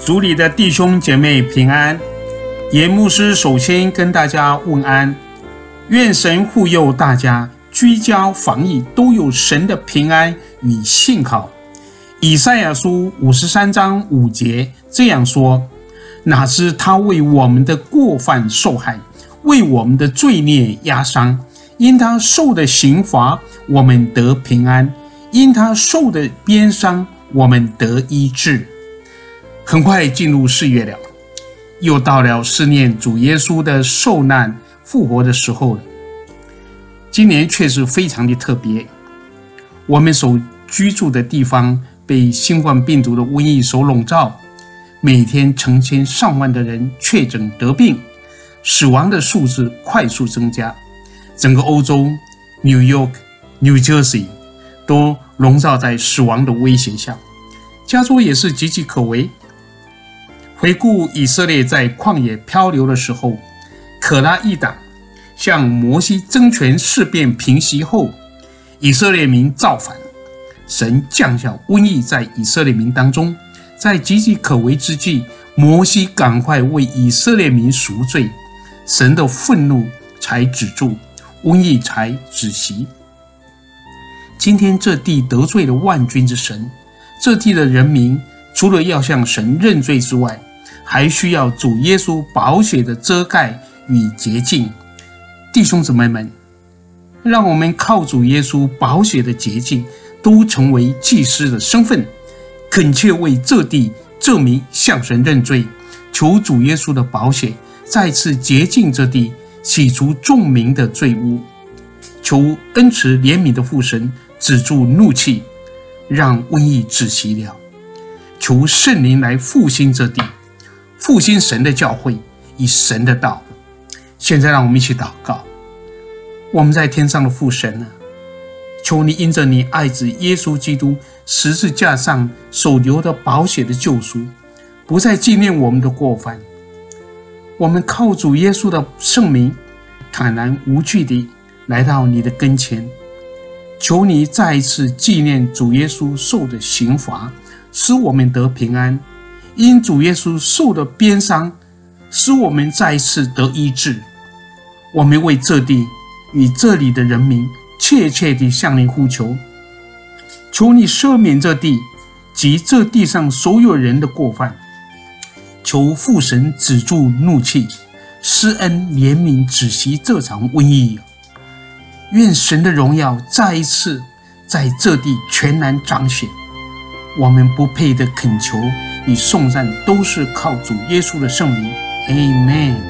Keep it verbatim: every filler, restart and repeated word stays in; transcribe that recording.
主里的弟兄姐妹平安。严牧师首先跟大家问安，愿神护佑大家居家防疫都有神的平安与信靠。以赛亚书五十三章五节这样说：哪知他为我们的过犯受害，为我们的罪孽压伤，因他受的刑罚我们得平安，因他受的鞭伤我们得医治。很快进入四月了，又到了思念主耶稣的受难复活的时候了。今年确实非常的特别，我们所居住的地方被新冠病毒的瘟疫所笼罩，每天成千上万的人确诊得病，死亡的数字快速增加。整个欧洲 New York、New Jersey 都笼罩在死亡的威胁下，加州也是岌岌可危。回顾以色列在旷野漂流的时候，可拉一党向摩西争权事变平息后，以色列民造反，神降下瘟疫在以色列民当中。在岌岌可危之际，摩西赶快为以色列民赎罪，神的愤怒才止住，瘟疫才止息。今天这地得罪了万军之神，这地的人民除了要向神认罪之外，还需要主耶稣宝血的遮盖与洁净。弟兄姊妹们，让我们靠主耶稣宝血的洁净，都成为祭司的身份，恳切为这地这民向神认罪，求主耶稣的宝血再次洁净这地，洗除众民的罪污。求恩慈怜悯的父神止住怒气，让瘟疫止息了。求圣灵来复兴这地，复兴神的教会，以神的道。现在让我们一起祷告。我们在天上的父神啊，求你因着你爱子耶稣基督十字架上所流的宝血的救赎，不再纪念我们的过犯。我们靠主耶稣的圣名，坦然无惧地来到你的跟前，求你再一次纪念主耶稣受的刑罚，使我们得平安。因主耶稣受的鞭伤，使我们再一次得医治。我们为这地与这里的人民切切地向你呼求，求你赦免这地及这地上所有人的过犯，求父神止住怒气，施恩怜悯，止息这场瘟疫。愿神的荣耀再一次在这地全然彰显。我们不配的恳求与颂赞都是靠主耶稣的圣名。 Amen。